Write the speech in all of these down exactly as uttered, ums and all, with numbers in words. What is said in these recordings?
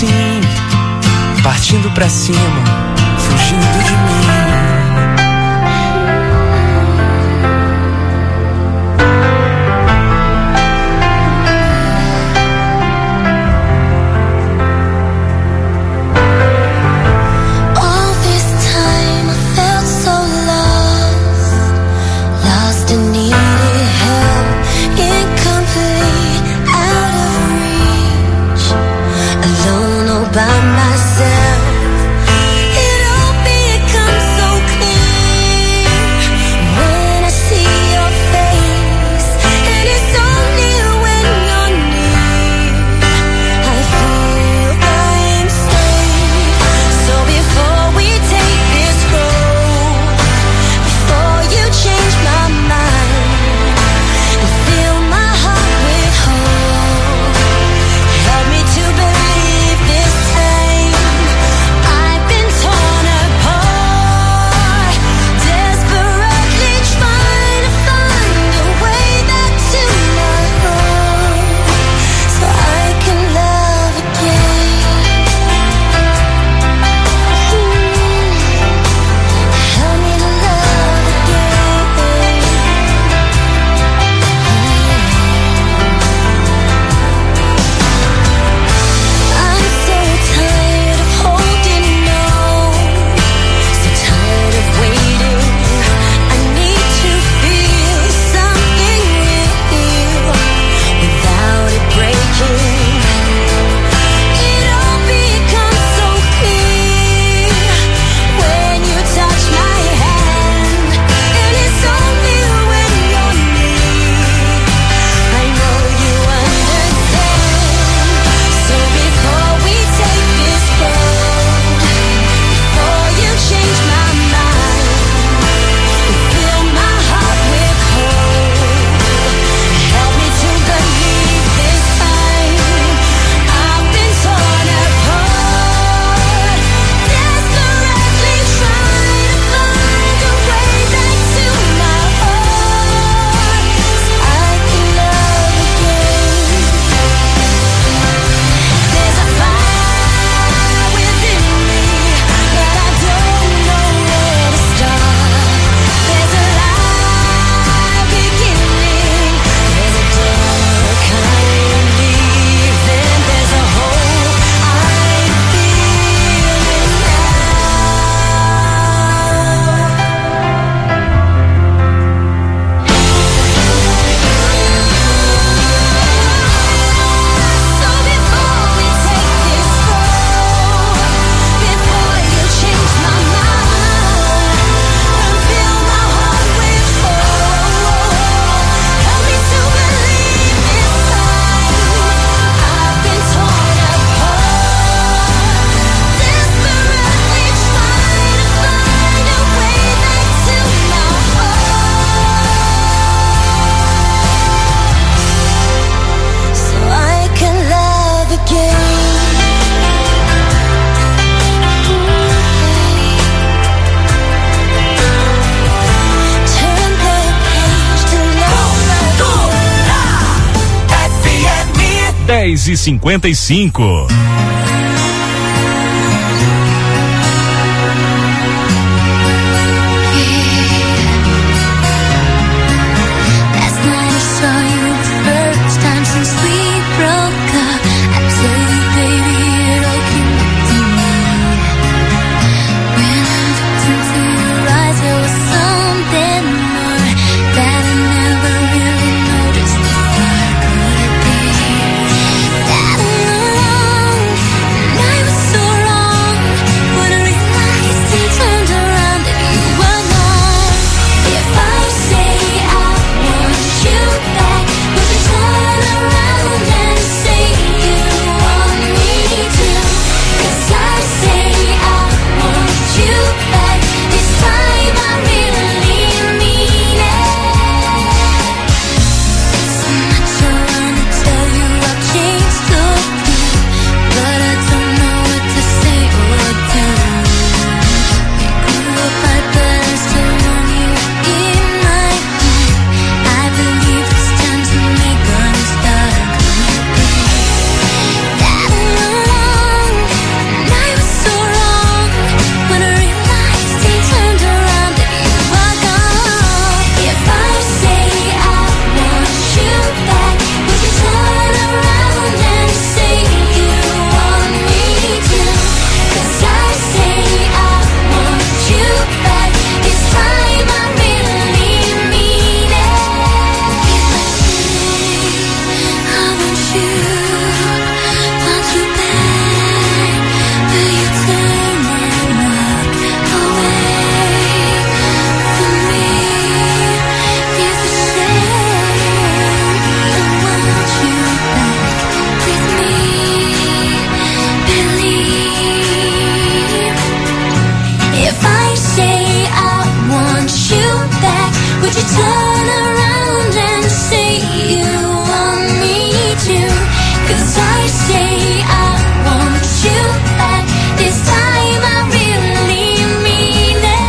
assim, partindo pra cima, fugindo de mim. By myself, it all becomes so clear when I see your face, and it's only when you're near I feel I'm safe. So before we take this road, before you change my mind and fill my heart with hope, help me to believe this time I've been torn apart, desperately trying to find a way back to my heart, so I can love again. Help me to love again. I'm so tired of holding on, so tired of waiting. I need to feel something real without it breaking. It all becomes so clear when you touch my hand, and it's only when you're near I know you understand. So before we take this road, before you change my mind and fill my heart with hope, help me to believe this time I've been torn apart, desperately trying to find a way back to my heart, so I can love again. There's a fire within me, but I don't know where to start. There's a light beginning, there's a dark I'm leaving, there's a hope I'm feeling So before we take this road, before you change my mind and fill my heart with hope, help me to believe this time I've been torn apart, desperately trying to find a way back to my heart, so I can love again. Turn the page to love again. dez e cinquenta e cinco. Last night I saw you the first time since we broke up. I tell you, baby, it all came back to me. When I looked into your eyes, there was something more that I never really noticed before. Could it be that I'm wrong? you turn around and say you want me to? 'Cause I say I want you back. This time I really mean it.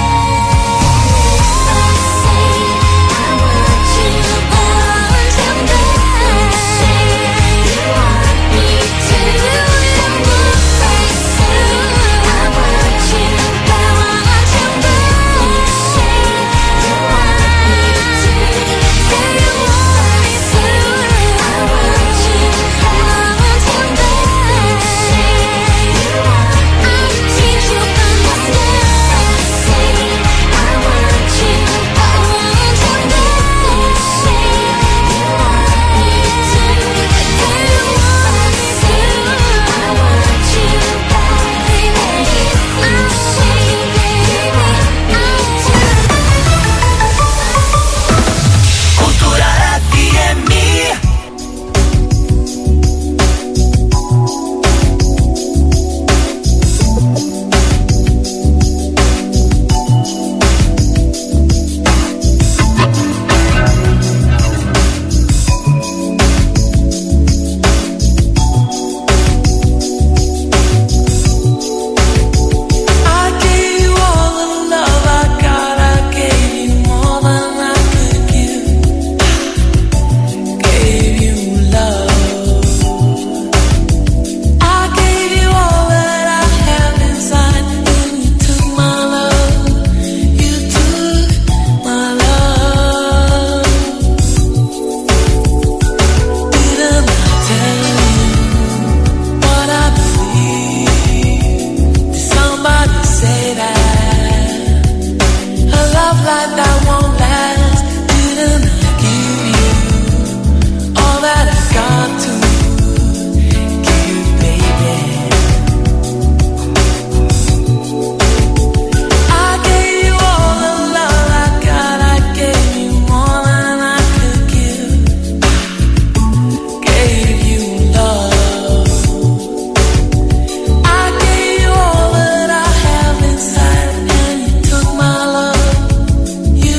I say I want you, I want you back. Say you want me to. Don't move right soon. I want you, I want you back. Say you want me to. Say you want me soon. I want you, I want you back. Say you want me to. Teach you from my step. Say I want you, I want you back. Say you want me to. Say you want me soon. I want you back, baby. I say, baby, I Cultura F M. I gave you all the love I got. I gave you more than I could give. Gave you love. I gave you all that I have inside, and you took my love. You took my love. Didn't I tell you what I believe? Did somebody say that a love like that won't last? Didn't I give you all that I got to give, baby? I gave you all the love I got. I gave you more than I could give. Gave you love. I gave you all that I have inside, and you took my love. You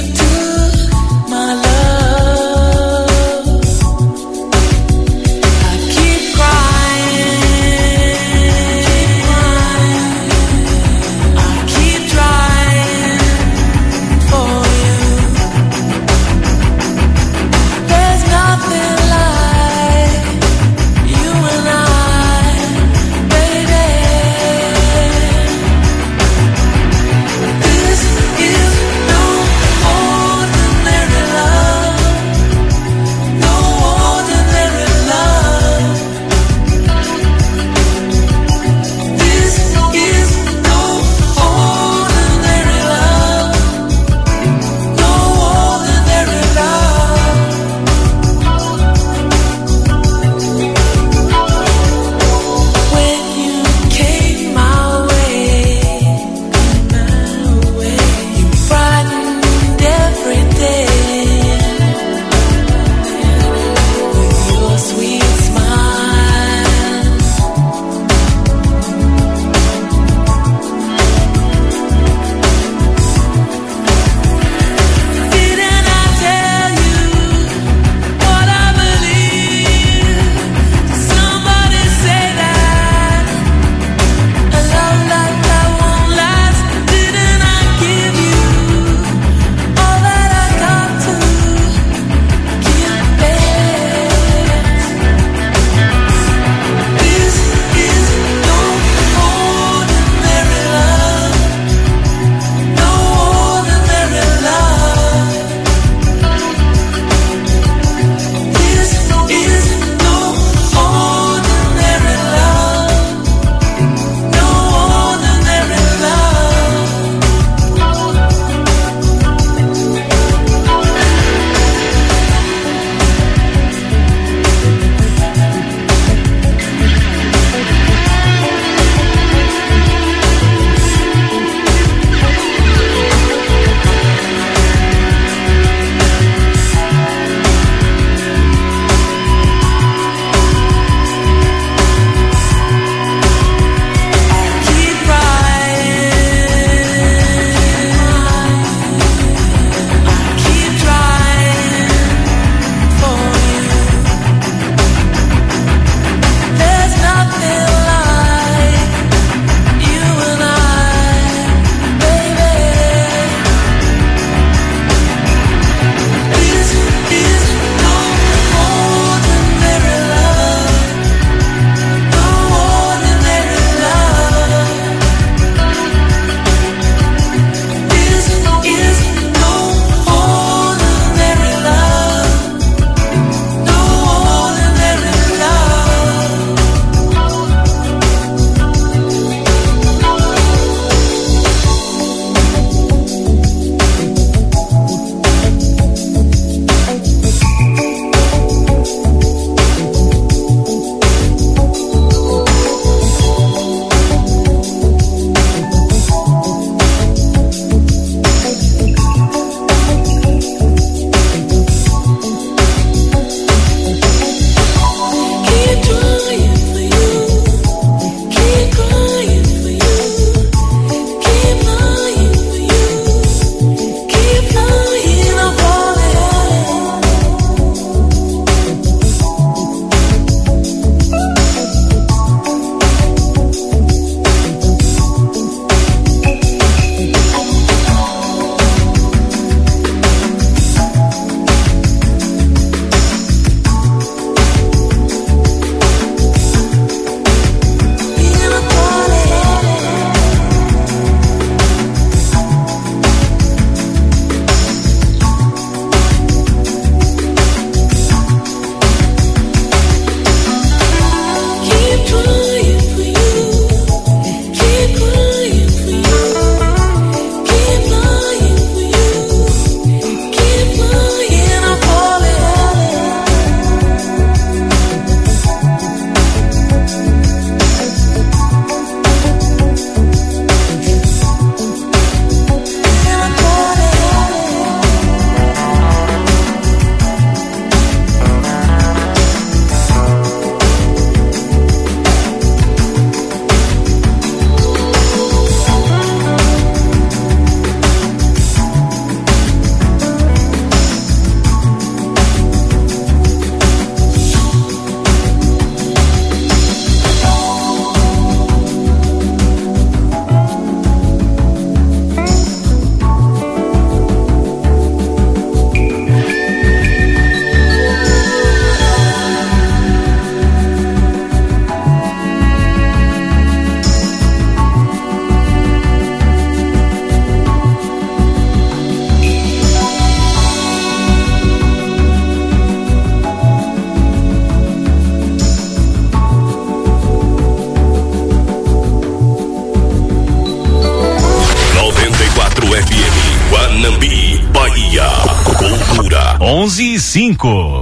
Dia, Cultura. onze e cinco.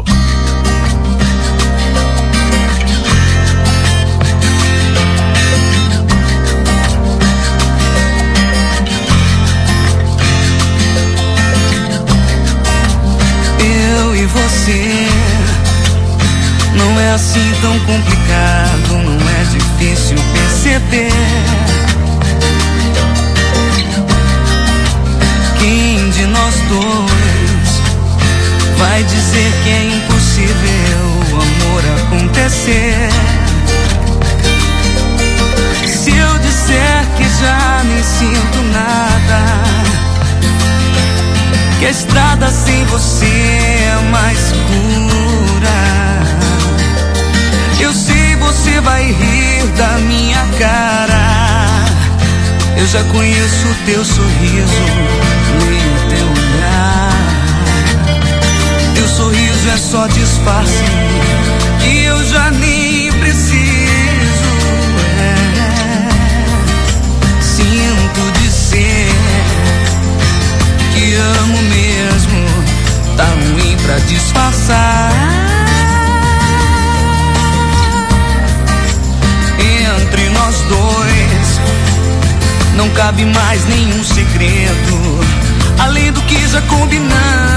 Eu e você, não é assim tão complicado, não é difícil perceber. Quem de nós dois vai dizer que é impossível o amor acontecer? Se eu disser que já nem sinto nada, que a estrada sem você é mais pura, eu sei você vai rir da minha cara. Eu já conheço o teu sorriso, leio o teu olhar. Teu sorriso é só disfarce e eu já nem preciso. É. Sinto dizer que amo mesmo, tá ruim pra disfarçar. Entre nós dois não cabe mais nenhum segredo, além do que já combinamos.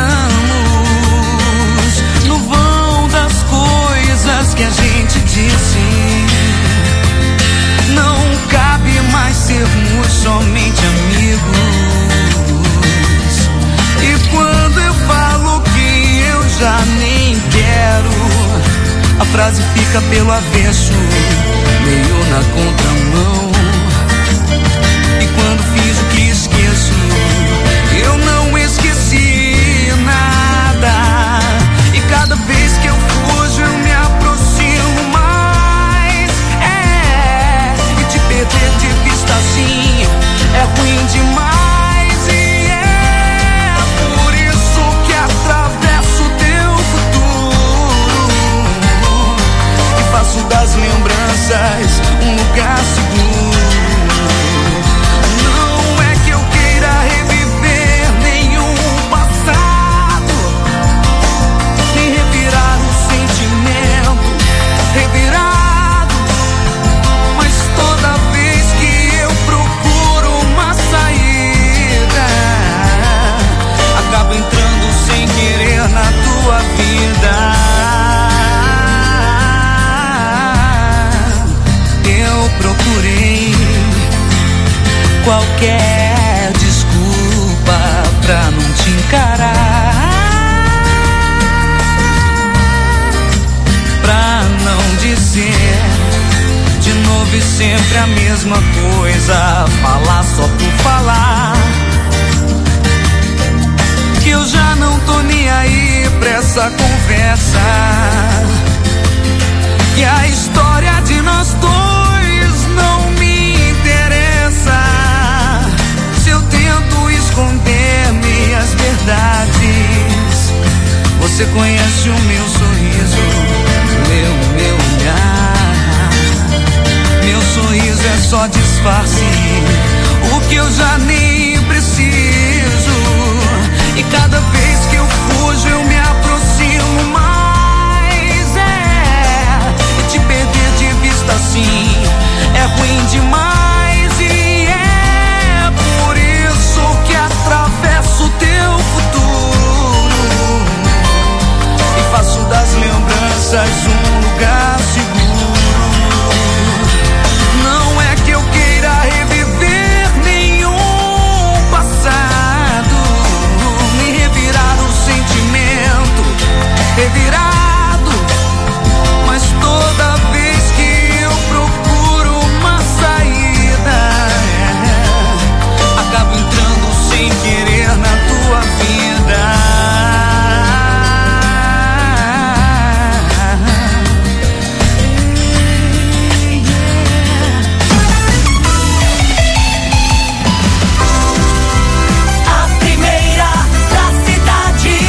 No vão das coisas que a gente disse, não cabe mais sermos somente amigos. E quando eu falo que eu já nem quero, a frase fica pelo avesso, meio na contramão. E quando fiz o que esqueço, eu não esqueci nada. E cada vez que eu fujo eu me aproximo mais. É, e te perder de vista assim é ruim demais. E é por isso que atravesso o teu futuro e faço das lembranças um lugar seguro. Qualquer desculpa pra não te encarar, pra não dizer de novo e sempre a mesma coisa, falar só por falar. Que eu já não tô nem aí pra essa conversa, que a história de nós dois não me interessa. Eu tento esconder meias verdades, você conhece o meu sorriso, meu, meu olhar. Meu sorriso é só disfarce, o que eu já nem preciso. E cada vez que eu fujo eu me aproximo mais. É, e te perder de vista assim é ruim demais. Que atravesso o teu futuro e faço das lembranças um lugar seguro. Não é que eu queira reviver nenhum passado, me revirar o sentimento revirado, mas toda vez que eu procuro uma saída, acabo entrando sem querer na tua vida. A primeira da cidade,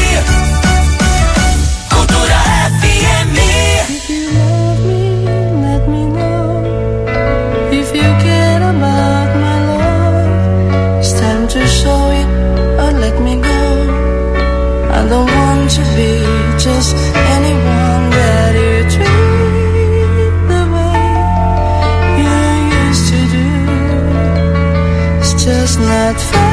Cultura F M. If you love me, let me know. If you care about my love, it's time to show it or let me go. I don't want to be just anyone that you treat the way you used to do. It's just not fair.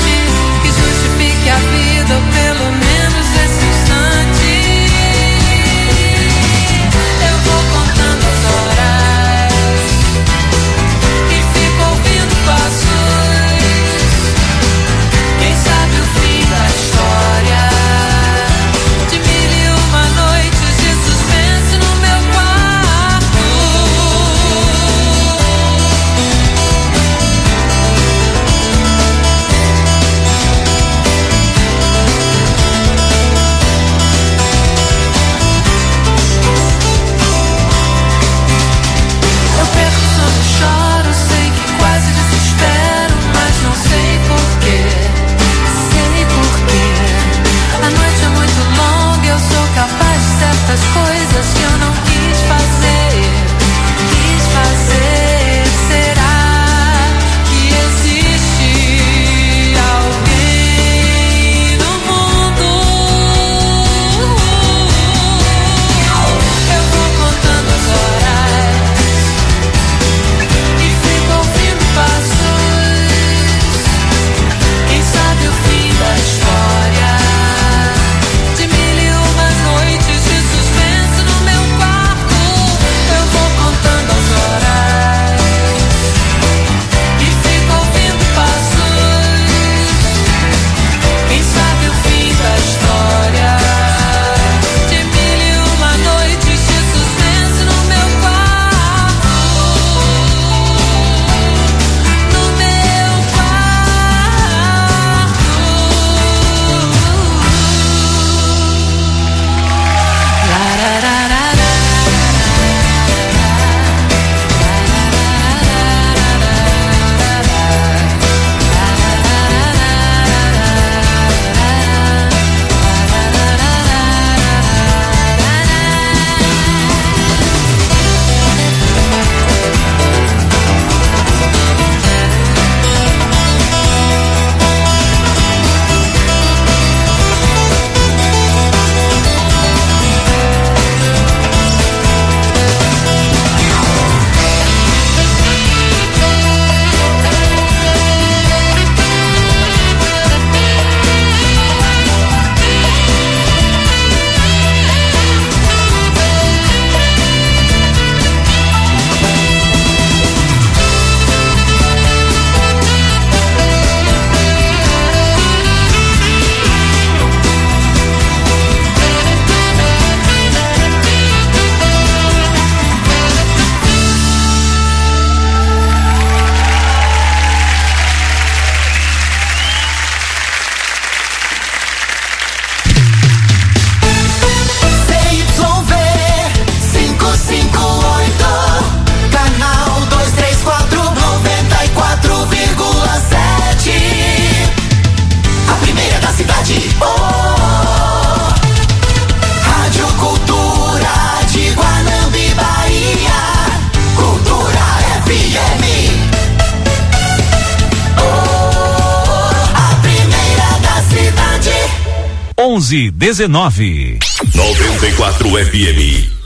Pelo menos esse instante. onze dezenove. noventa e quatro F M.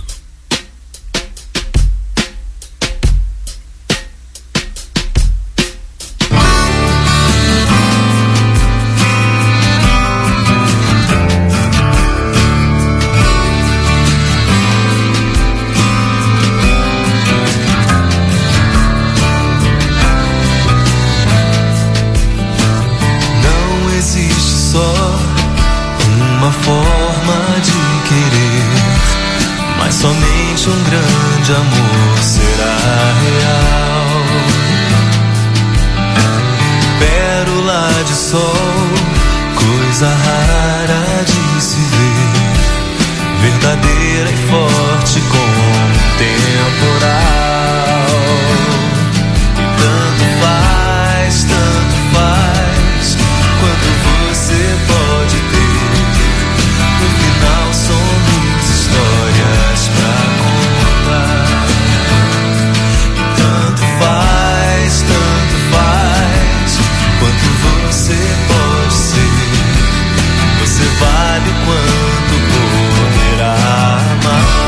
Uma forma de querer, mas somente um grande amor será real. Pérola de sol, coisa rara de se ver, verdadeira e forte como temporal. E tanto faz, tanto faz, quanto você pode ter. No final somos histórias pra contar. E tanto faz, tanto faz, quanto você pode ser. Você vale o quanto poderá amar.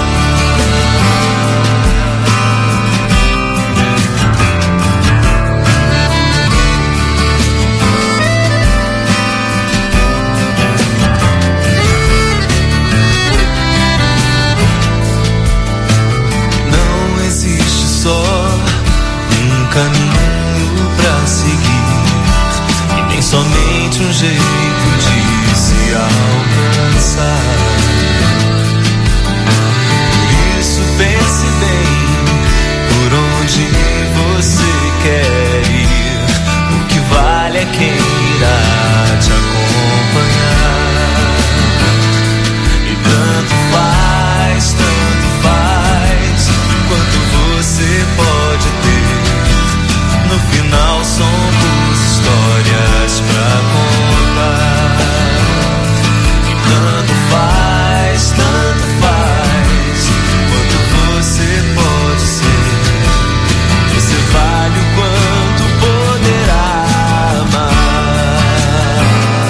Um caminho pra seguir, e nem somente um jeito de se alcançar. Por isso pense bem por onde você quer ir. O que vale é quem irá te acompanhar. E tanto faz, tanto faz, quanto você pode ter. No final somos histórias pra contar. E tanto faz, tanto faz, quanto você pode ser. Você vale o quanto poderá amar.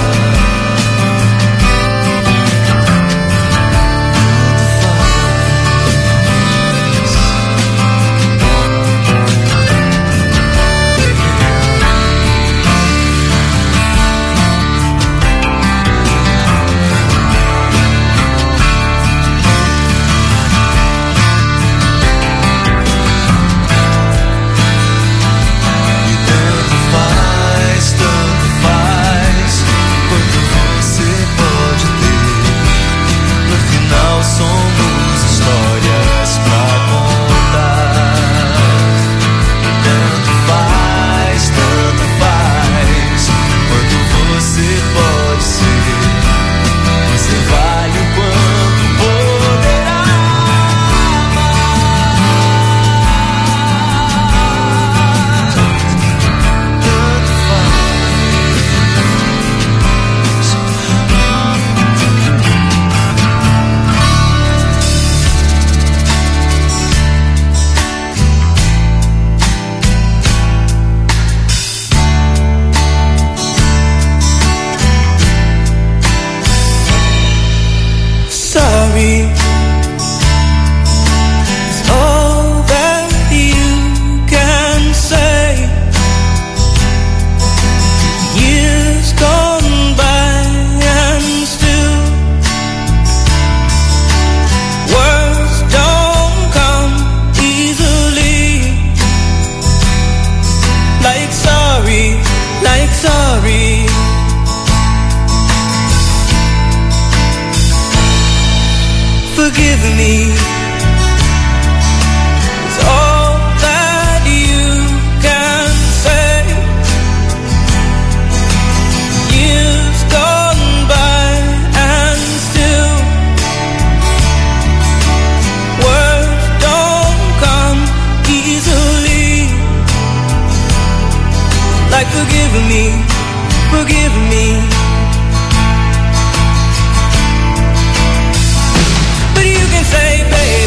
Forgive me. It's all that you can say. Years gone by and still words don't come easily. Like forgive me, forgive me. Say, baby,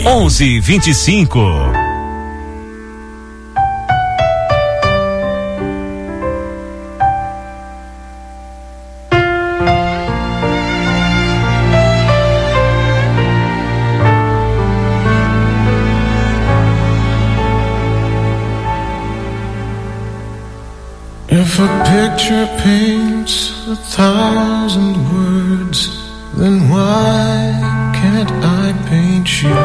onze vinte e cinco. If a picture paints a thousand words, then why can't I paint you?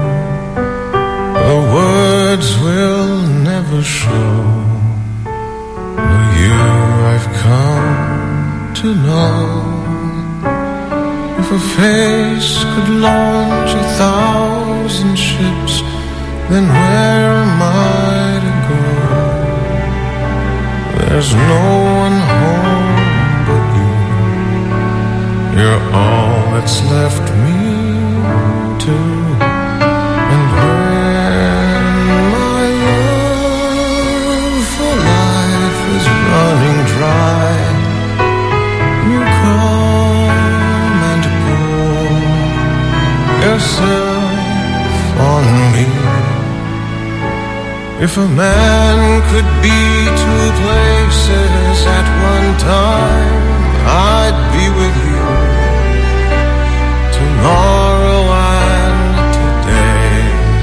The words will never show the you I've come to know. If a face could launch a thousand ships, then where am I to go? There's no one home but you. You're all that's left me to. And when my love for life is running dry, you come and pour yourself on me. If a man could be two places at one time, I'd be with you tomorrow and today,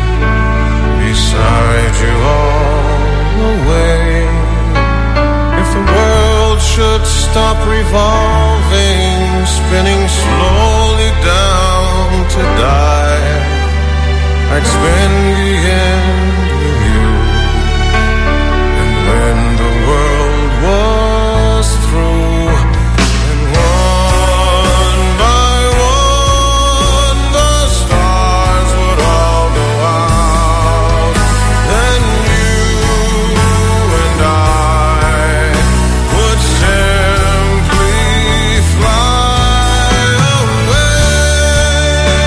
beside you all the way. If the world should stop revolving, spinning slowly down to die, I'd spend the end with you. When the world was through, and one by one the stars would all go out, then you and I would simply fly away.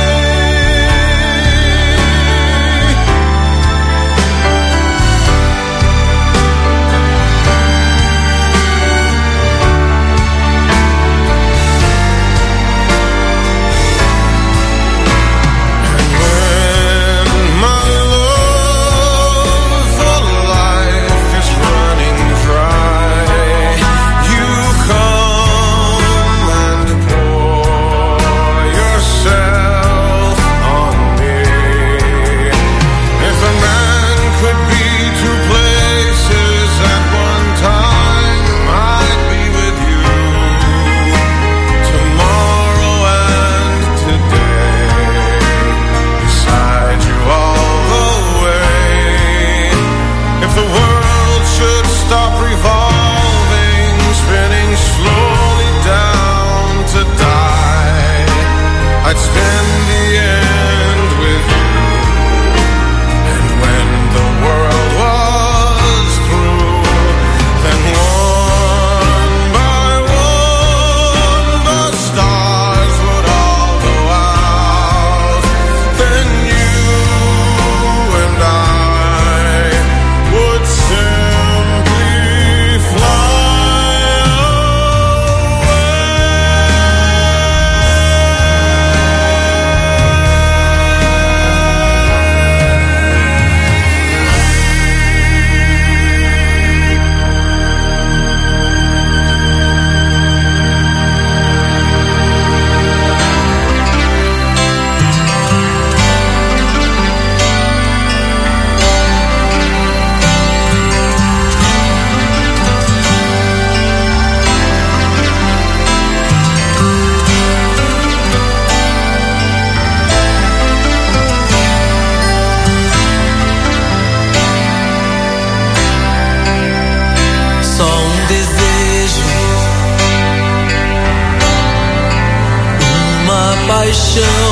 paixão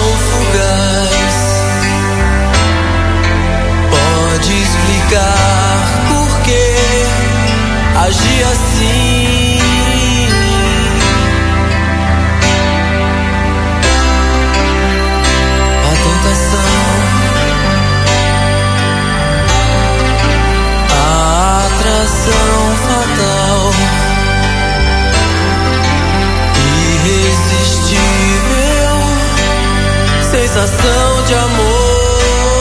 fugaz pode explicar por que agi assim. A tentação, a atração fatal, irresistível sensação de amor.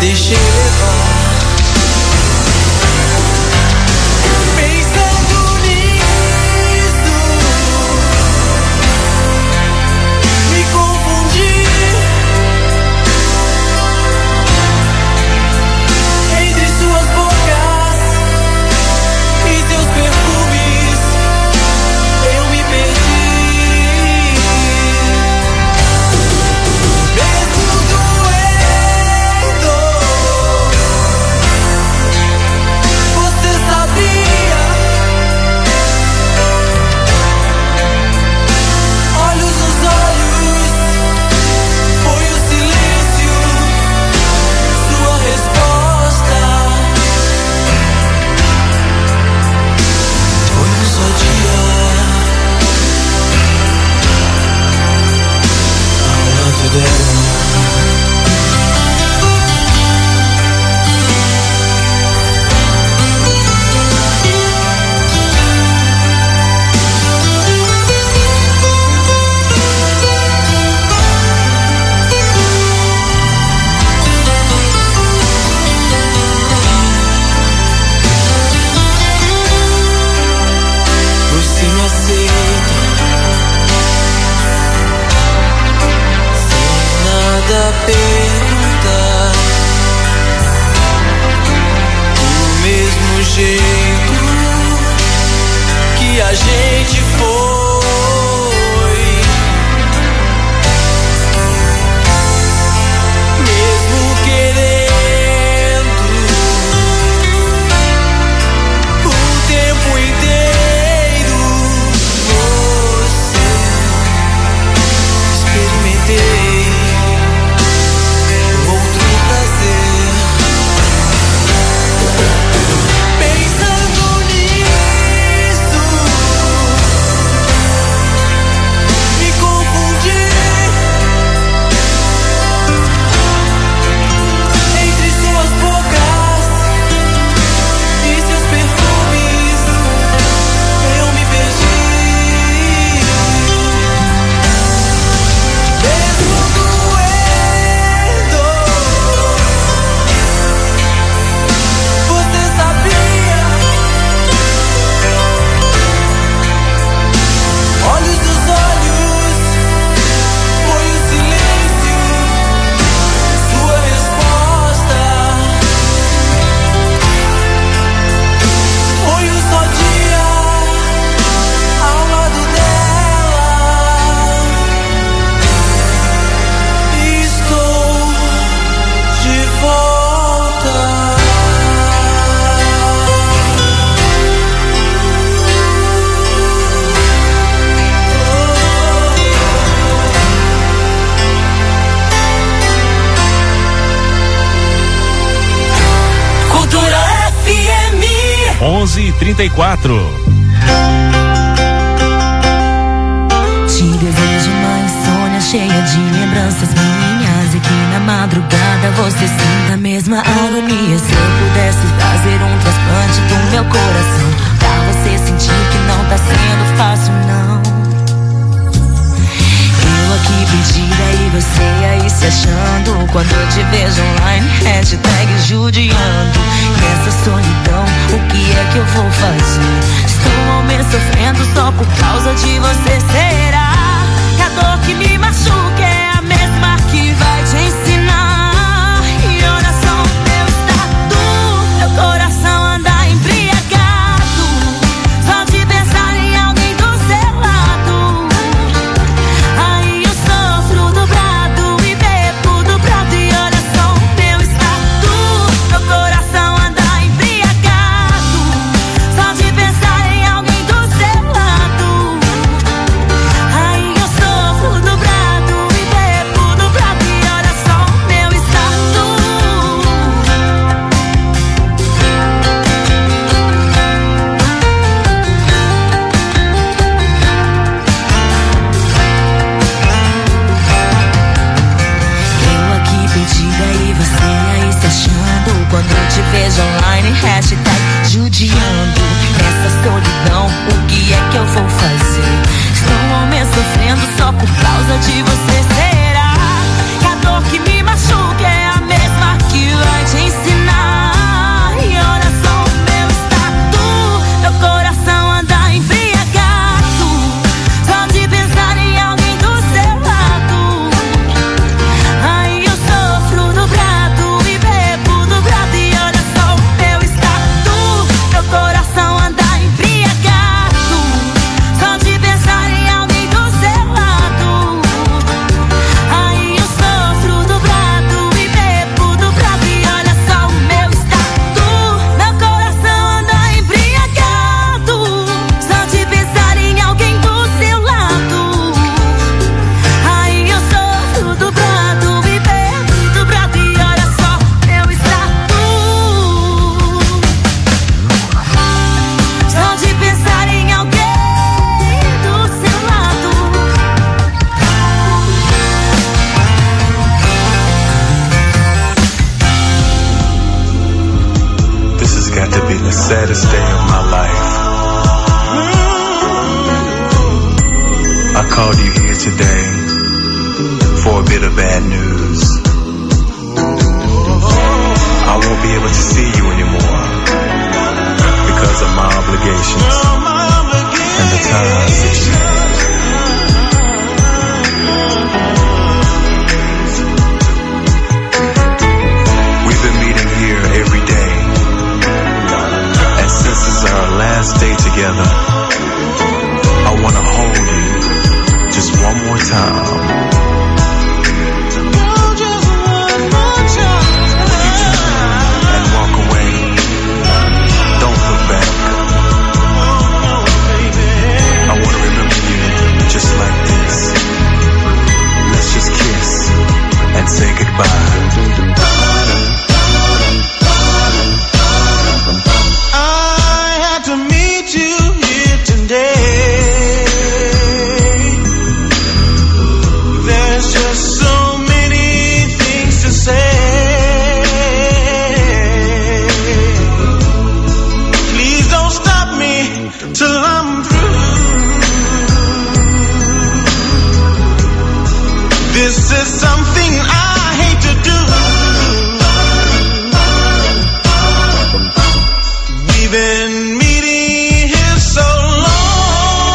deixei levar. Pensando nisso, me confundi entre suas bocas e seus perfumes. Eu me perdi. Mesmo doendo, você sabia? Olhos nos olhos, foi o silêncio, sua resposta. Foi um só dia ao lado dela. Você me aceita sem nada perguntar, do mesmo jeito que a gente foi. Mesmo querendo o tempo inteiro, você experimentei outro prazer. Pensando nisso, me confundi entre suas bocas e seus perfumes. Eu me perdi. Mesmo doendo, você sabia? Olhos nos olhos, foi o silêncio, sua resposta. Foi um só dia ao lado dela. Estou de volta. Cultura F M. onze e trinta e quatro. Te desejo uma insônia cheia de lembranças minhas, e que na madrugada você sinta a mesma agonia. Se eu pudesse fazer um transplante do meu coração, pra você sentir que não tá sendo fácil, não. Eu aqui perdida e você aí se achando, quando eu te vejo online, hashtag judiando. Nessa solidão, o que é que eu vou fazer? Estou ao menos sofrendo só por causa de você. Será que a dor que me machuca é a mesma que vai te ensinar? E oração, meu estado, meu coração anda embriagado, só de pensar em alguém do seu lado. Aí eu sofro dobrado e bebo dobrado. E oração, meu estado, meu coração anda embriagado, só de pensar em alguém do seu lado. Aí eu sofro dobrado e saddest day of my life. I called you here today for a bit of bad news. I won't be able to see you anymore because of my obligations and the ties that you have. We've been meeting here every day, and since this is our last day together, I want to hold you just one more time. Just like this. Let's just kiss and say goodbye. I had to meet you here today. There's just so many things to say. Please don't stop me till I'm through. This is something I hate to do. We've been meeting here so long.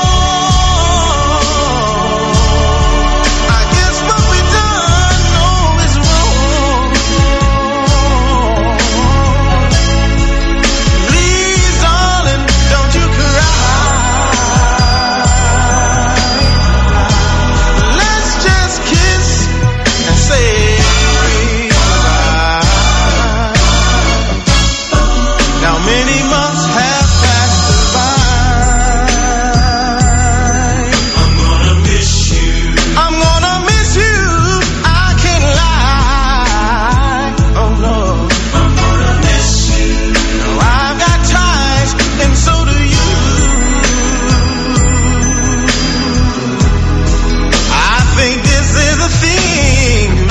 I guess what we done know is wrong. Please, darling, don't you cry. Now many months have passed by. I'm gonna miss you. I'm gonna miss you. I can't lie. Oh no. I'm gonna miss you. No, I've got ties, and so do you. I think this is a thing.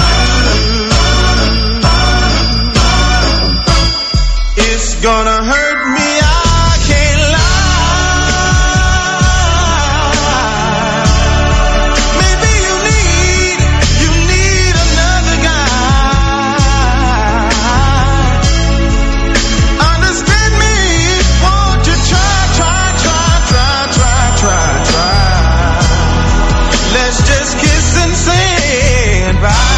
It's gonna hurt me, I can't lie. Maybe you need, you need another guy. Understand me, won't you try, try, try, try, try, try, try. Let's just kiss and say goodbye.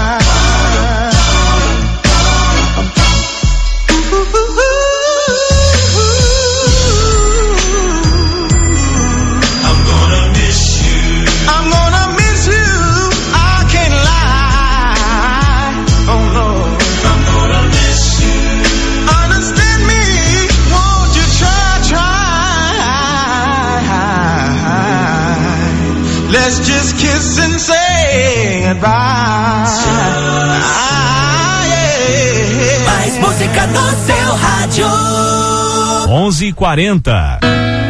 Let's just kiss and say goodbye. Ah, yeah. Mais música no seu rádio. onze e quarenta.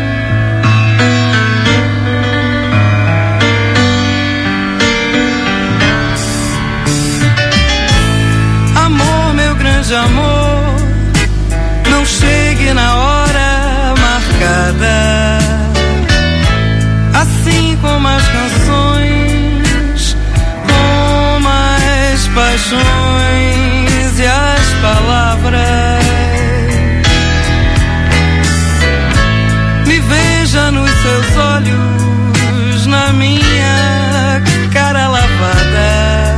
Amor, meu grande amor, não chegue na hora marcada. Assim como as canções, como as paixões e as palavras. Me veja nos seus olhos, na minha cara lavada.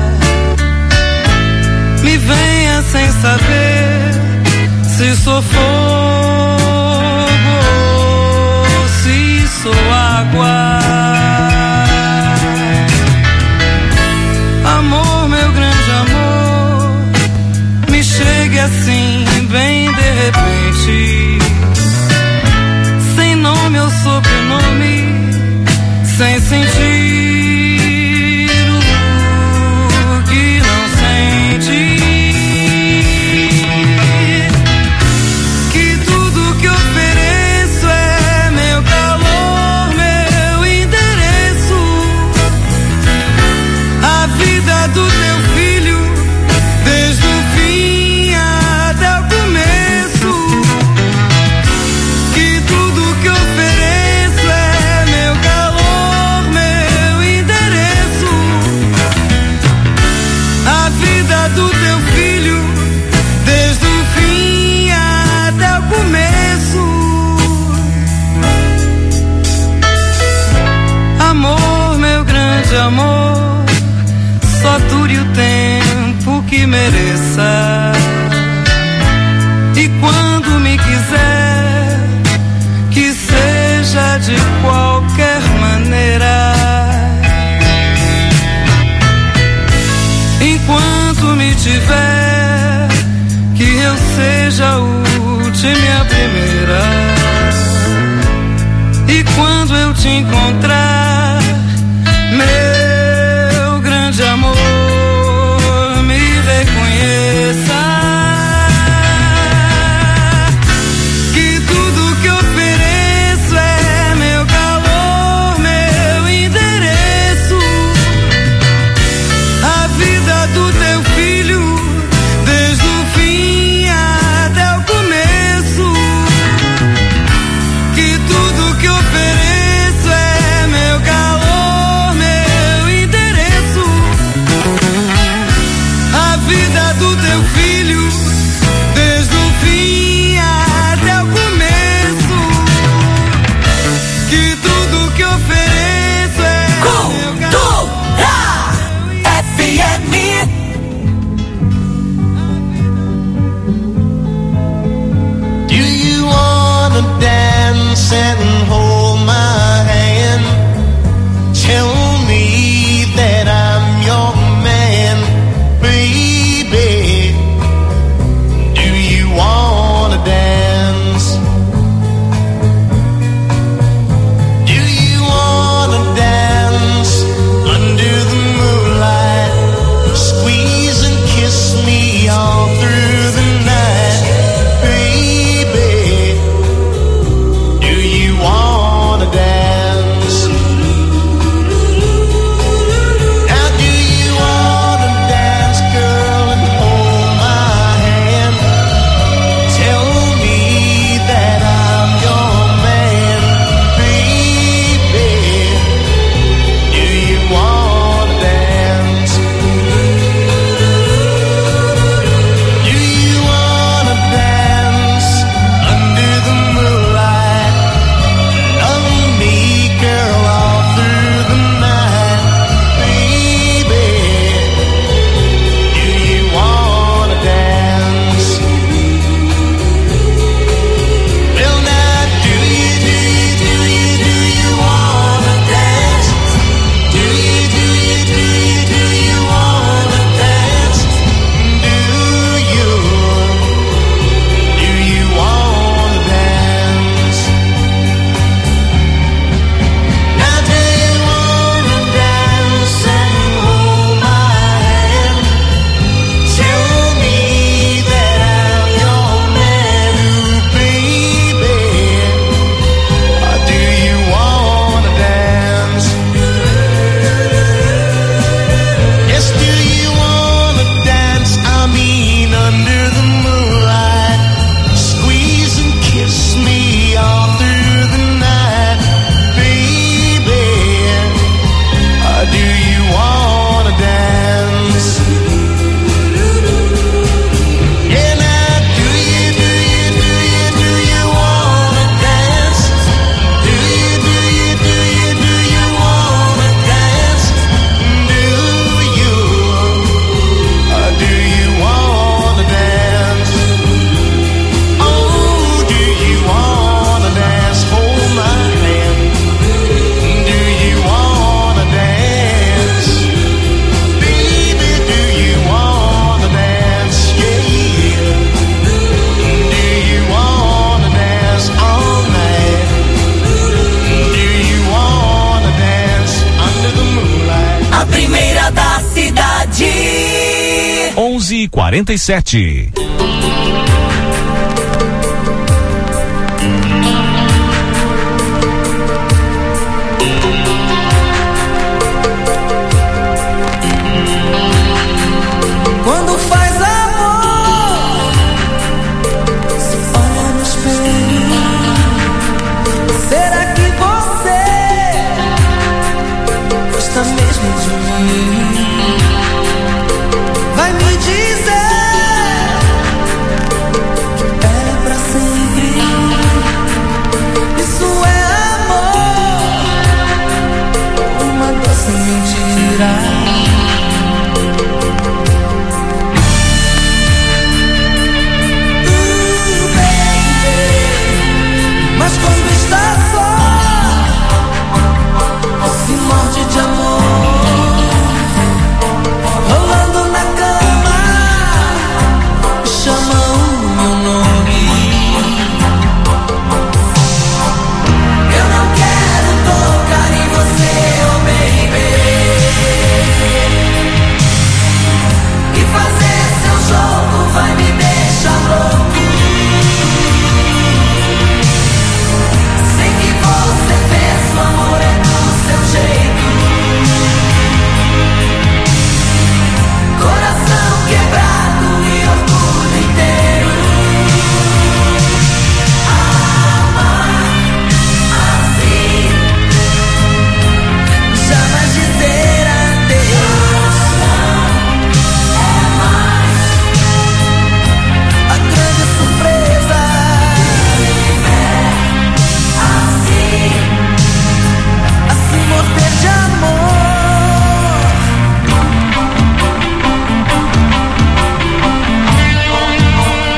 Me venha sem saber se sou fogo ou se sou água. Amor, meu grande amor, me chegue assim, bem de repente, sem nome ou sobrenome, sem sentir o que não sente. Que tudo que ofereço é meu calor, meu endereço. A vida do teu filho, desde o fim até o começo. seja a última e a primeira. E quando eu te encontrar, meu grande amor, me reconheça. Que tudo que ofereço é meu calor, meu endereço. A vida do teu filho, desde o fim até o começo. Que tudo que ofereço é meu calor, meu endereço. A vida do teu filho, desde o fim até o começo. Que tudo que ofereço é meu calor. F M. Do you wanna dance and hold my hand? Tell me that I'm your man, baby. Do you wanna dance? Do you wanna dance under the moonlight? Squeeze and kiss me all through the night, baby. Do you wanna dance? Now do you wanna dance, girl, and hold my hand? Tell me that I'm your man, baby. Do you wanna dance? Do you wanna dance under the moonlight? Love me, girl, all through the night, baby. Do you wanna dance? Well, now, do you, do you, do you, do you wanna dance? Do you, do you, do you, do you wanna dance? Do you, do you wanna dance? Now do you wanna dance and hold my hand? Tell me that I'm your man, baby. Or do you wanna dance? Yes, do you wanna dance? I mean under the moonlight. Squeeze and kiss me all through the night, baby. Or do you wanna dance? Yeah, now do you, do you, do you, do you wanna dance? Do you, do you, do you, do you wanna dance? Do you, or do you wanna dance? Oh, do you wanna dance? Hold my hand. Do you wanna dance? Baby, do you wanna dance? Yeah. Do you wanna dance all night? Do you wanna dance under the moonlight? A primeira da cidade. onze e quarenta e sete. Quando faz amor, se olha no espelho. Será que você gosta mesmo de mim? Vai me dizer que é pra sempre. Isso é amor, uma doce mentira. Mas quando está só, se morde de amor, rolando na cama, chamam